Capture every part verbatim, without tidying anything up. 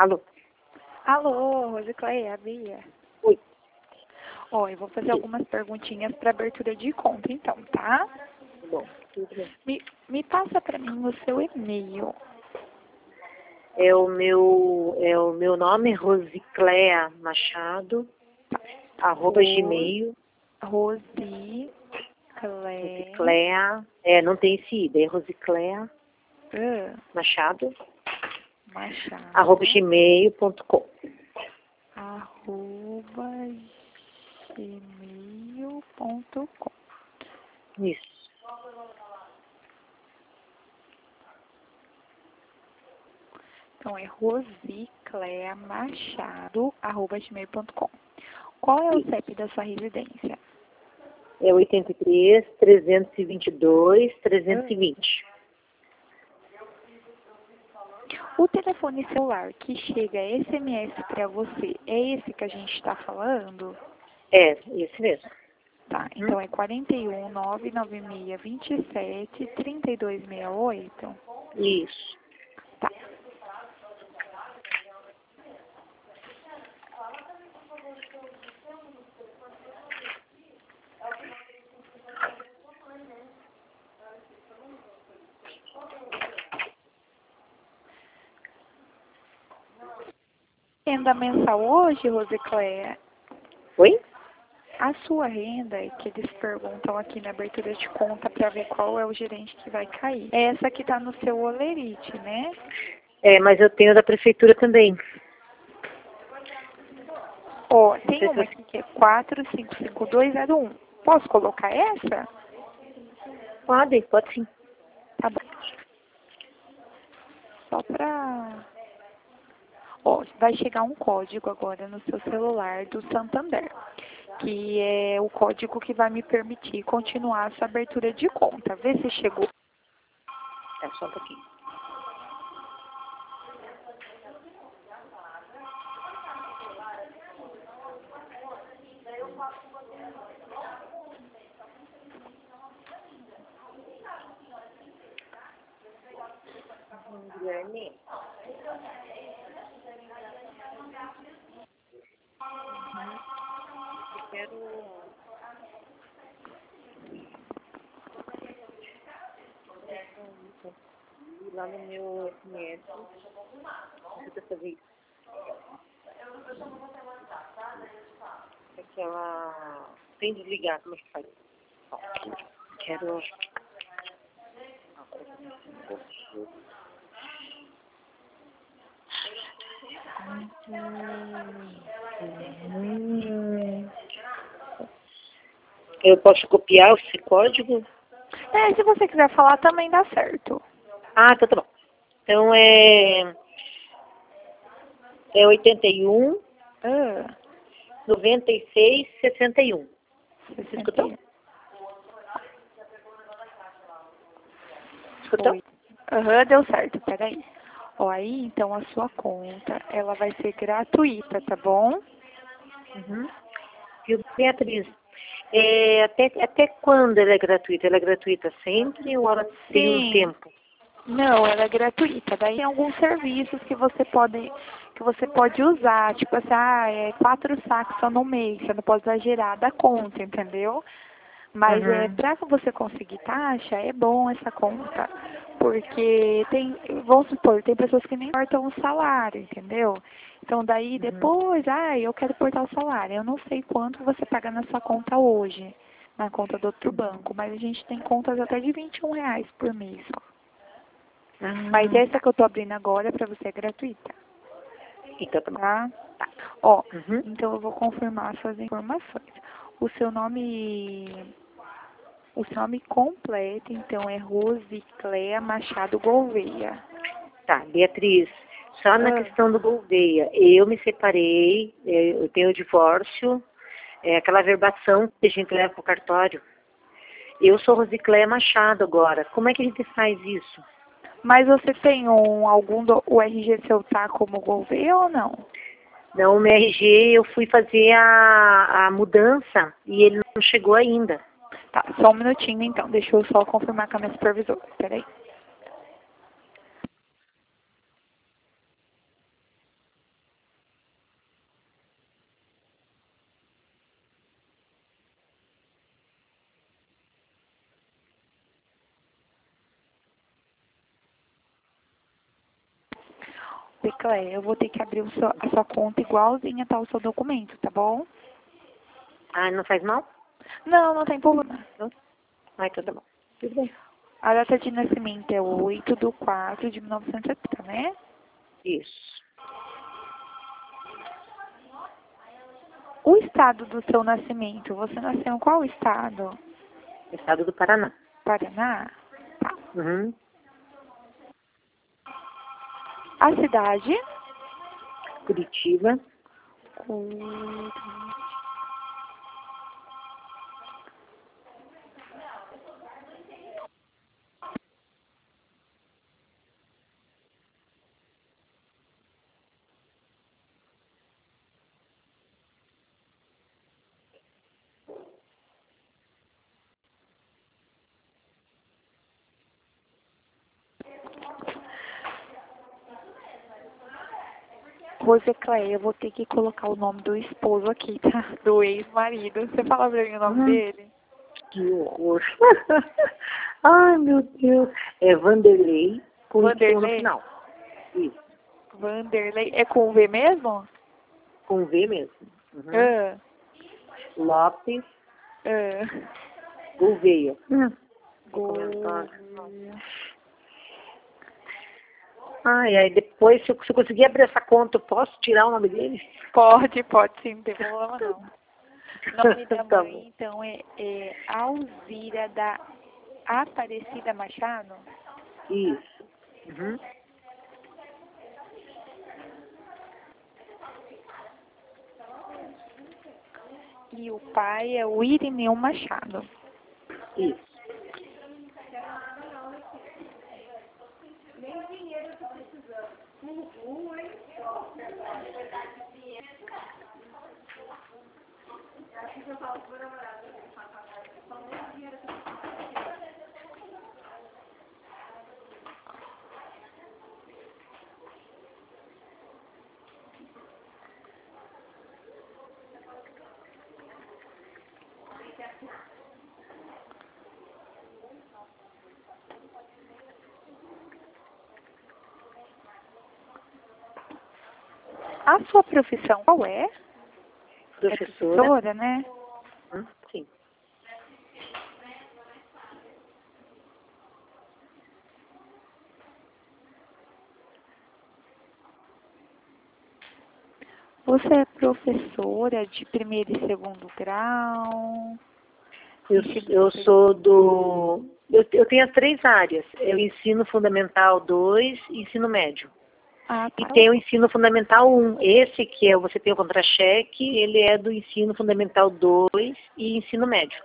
Alô? Alô, Rosicléia, Bia. Oi. Ó, eu vou fazer algumas perguntinhas para abertura de conta, então, tá? Bom, tudo bem. Me, me passa para mim o seu e-mail. É o meu, é o meu nome, Rosicléia Machado, arroba gmail. Rosicléia. Rosicléia, é, não tem esse I, é Rosicléia Ah, Machado, Machado. arroba gmail ponto com. Arroba gmail ponto com. Isso. Então é Rosicléia Machado, arroba gmail ponto com. Qual é o C E P da sua residência? É oitenta e três, trezentos e vinte e dois, trezentos e vinte. O telefone celular que chega S M S para você é esse que a gente está falando? É, esse mesmo. Tá, então é quatro um, nove nove seis, dois sete, três dois seis oito? Isso. Tá. Renda mensal hoje, Rosicléia? Oi? A sua renda, que eles perguntam aqui na abertura de conta para ver qual é o gerente que vai cair. É essa que está no seu Olerite, né? É, mas eu tenho da prefeitura também. Ó, tem sei se uma eu- aqui que é quatro cinco cinco dois zero um. Posso colocar essa? Pode, pode sim. Tá bom. Só pra... Ó, vai chegar um código agora no seu celular do Santander, que é o código que vai me permitir continuar essa abertura de conta. Vê se chegou. É, só um pouquinho. Guilherme. Eu quero... ir lá no meu S M S. Você fazer isso. Aquela... Sem desligar, como é que faz? Ó, quero... Eu posso copiar esse código? É, se você quiser falar também dá certo. Ah, tá, tá bom. Então é... É oitenta e um, Ah, noventa e seis, sessenta e um. Você sessenta e escutou? um. Escutou? Oi. Aham, deu certo, peraí. Ó, aí, então, a sua conta, ela vai ser gratuita, tá bom? Uhum. Viu, Beatriz? É, até, até quando ela é gratuita? Ela é gratuita sempre ou ela tem um Sim. tempo? Não, ela é gratuita. Daí tem alguns serviços que você pode, que você pode usar. Tipo assim, ah, é quatro saques só no mês. Você não pode exagerar da conta, entendeu? Mas é, Uhum. para você conseguir taxa, é bom essa conta. Porque tem, vamos supor, tem pessoas que nem importam o salário, entendeu? Então daí Uhum. depois, ah, eu quero portar o salário. Eu não sei quanto você paga na sua conta hoje, na conta do outro banco, mas a gente tem contas até de vinte e um reais por mês. Mas Ah, essa tá. que eu tô abrindo agora para você é gratuita, Então tá bom. tá? Tá. Ó, Uhum. então eu vou confirmar suas informações. O seu nome, o seu nome completo, então, é Rosicléia Machado Gouveia. Tá, Beatriz, só na Ah, questão do Gouveia, eu me separei, é, eu tenho o divórcio, é aquela verbação que a gente leva pro cartório. Eu sou Rosicléia Machado agora. Como é que a gente faz isso? mas você tem um, algum, do, o R G seu tá como Gouveia ou não? Não, o meu R G eu fui fazer a, a mudança e ele não chegou ainda. Tá, só um minutinho então, deixa eu só confirmar com a minha supervisora, peraí. Rosicléia, eu vou ter que abrir o seu, a sua conta igualzinha tá o seu documento, tá bom? Ah, não faz mal? Não, não tem problema. Ah, então tá bom. Tudo bem. A data de nascimento é oito de quatro de mil novecentos e setenta, né? Isso. O estado do seu nascimento, você nasceu em qual estado? Estado do Paraná. Paraná? Tá. Uhum. A cidade? Curitiba. Curitiba. Rosicléia, eu vou ter que colocar o nome do esposo aqui, tá? Do ex-marido. Você fala pra mim o nome Uhum. dele? Que horror. Ai, meu Deus. É Vanderlei com Y no Vanderlei? final. Isso. Vanderlei. É com V mesmo? Com V mesmo. Uhum. Ah, Lopes ah. Gouveia. Hum. Gouveia. Ai, ai, depois, se eu, se eu conseguir abrir essa conta, eu posso tirar o nome dele? Pode, pode sim, não tem problema não. O nome da Tá mãe, bom. então, é, é Alzira da Aparecida Machado? Isso. Uhum. E o pai é o Irineu Machado. Isso. A sua profissão qual é? É Professora. professora, né? Hum, sim. Você é professora de primeiro e segundo grau? Eu, Ensino eu superior? sou do... Eu, eu tenho as três áreas. Eu ensino fundamental dois e ensino médio. Ah, E tá. tem o ensino fundamental um. Esse que é, você tem o contra-cheque, ele é do ensino fundamental dois e ensino médio.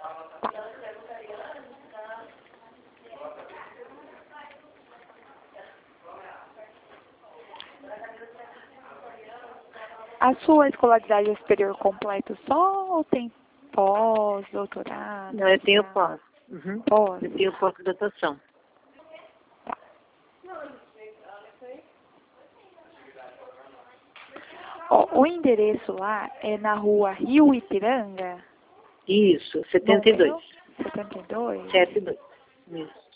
A sua escolaridade é superior completo só ou tem pós, doutorado? Não, eu tenho mestrado? pós. Uhum. Pós. Eu tenho pós-graduação. Tá. Ó, o endereço lá é na rua Rio Ipiranga, Isso, setenta e dois. número setenta e dois. setenta e dois. Isso.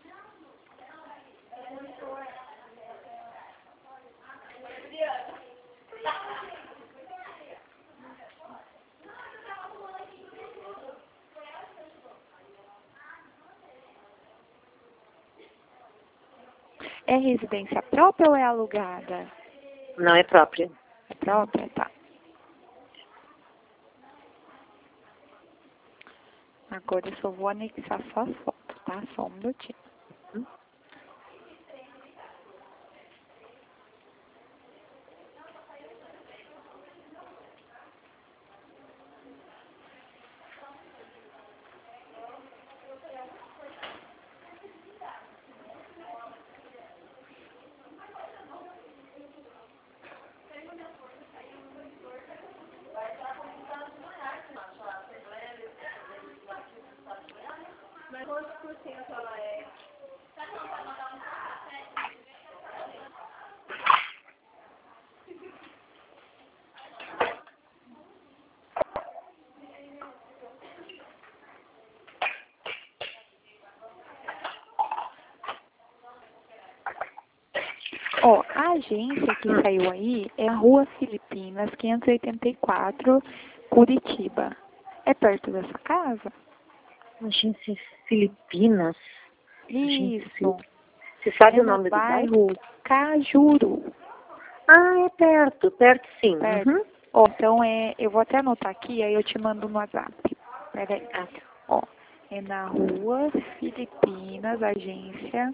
É residência própria ou é alugada? Não é própria. É própria? Tá. Agora eu só vou anexar só as fotos, tá? Só um minutinho. Hum? Mas quantos por cento ela é? Ó, a agência que saiu aí é a Rua Filipinas, quinhentos e oitenta e quatro, Curitiba. É perto da sua casa? Agência Filipinas. Isso. Você sabe É o no nome do bairro? bairro Cajuru. Ah, é perto, perto sim. Perto. Uhum. Ó, então é, eu vou até anotar aqui, aí eu te mando no WhatsApp. Peraí. Ah, tá. Ó, é na Rua Filipinas, agência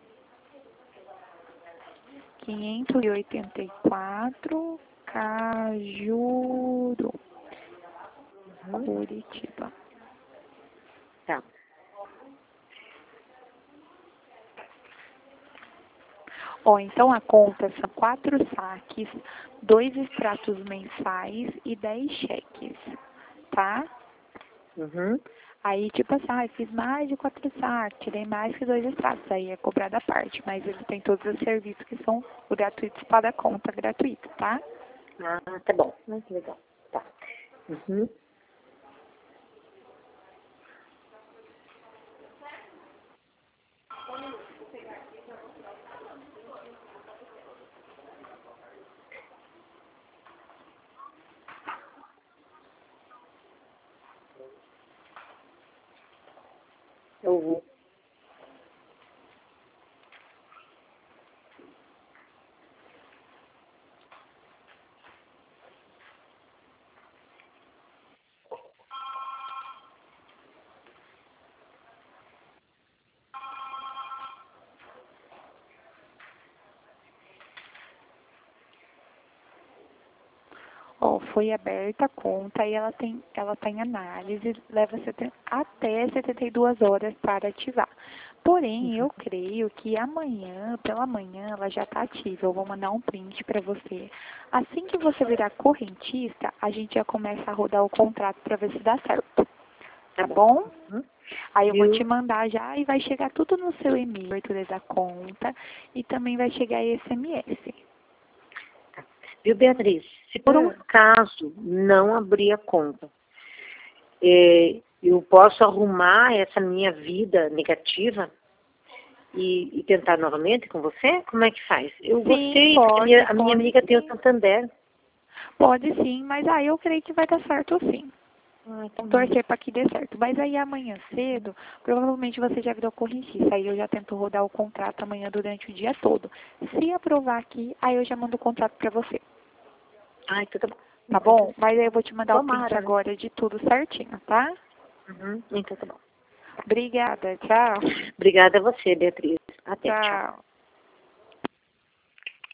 quinhentos e oitenta e quatro, Cajuru, Uhum. Curitiba. Tá. Ó, então a conta são quatro saques, dois extratos mensais e dez cheques, tá? Uhum. Aí, tipo assim, ah, eu fiz mais de quatro saques, tirei mais que dois extratos, aí é cobrado à parte, mas ele tem todos os serviços que são gratuitos para a conta gratuita, tá? Ah, tá bom. Ah, que legal. Tá. Uhum. Eu vou. Ó, foi aberta a conta e ela tem, ela tá em análise, leva seten- até setenta e duas horas para ativar. Porém, eu creio que amanhã, pela manhã, ela já está ativa. Eu vou mandar um print para você. Assim que você virar correntista, a gente já começa a rodar o contrato para ver se dá certo. Tá bom? Uhum. Aí eu vou Viu? te mandar já e vai chegar tudo no seu e-mail, abertura da conta, e também vai chegar S M S. Viu, Beatriz? Se por um Ah. acaso não abrir a conta, é, eu posso arrumar essa minha vida negativa e, e tentar novamente com você? Como é que faz? Eu Sim, gostei, porque a pode, minha, a minha pode amiga tem o sim. Santander. Pode sim, mas aí eu creio que vai dar certo sim. Ah, tá Vamos bom. torcer para que dê certo. Mas aí amanhã cedo, provavelmente você já virou correntista. Aí eu já tento rodar o contrato amanhã durante o dia todo. Se aprovar aqui, aí eu já mando o contrato para você. Ah, então tá bom. Tá Então, tá bom? certo. Mas aí eu vou te mandar o print Tomara, né? agora de tudo certinho, tá? Uhum. Então tá bom. Obrigada. Tchau. Obrigada a você, Beatriz. Até, tchau. Tchau.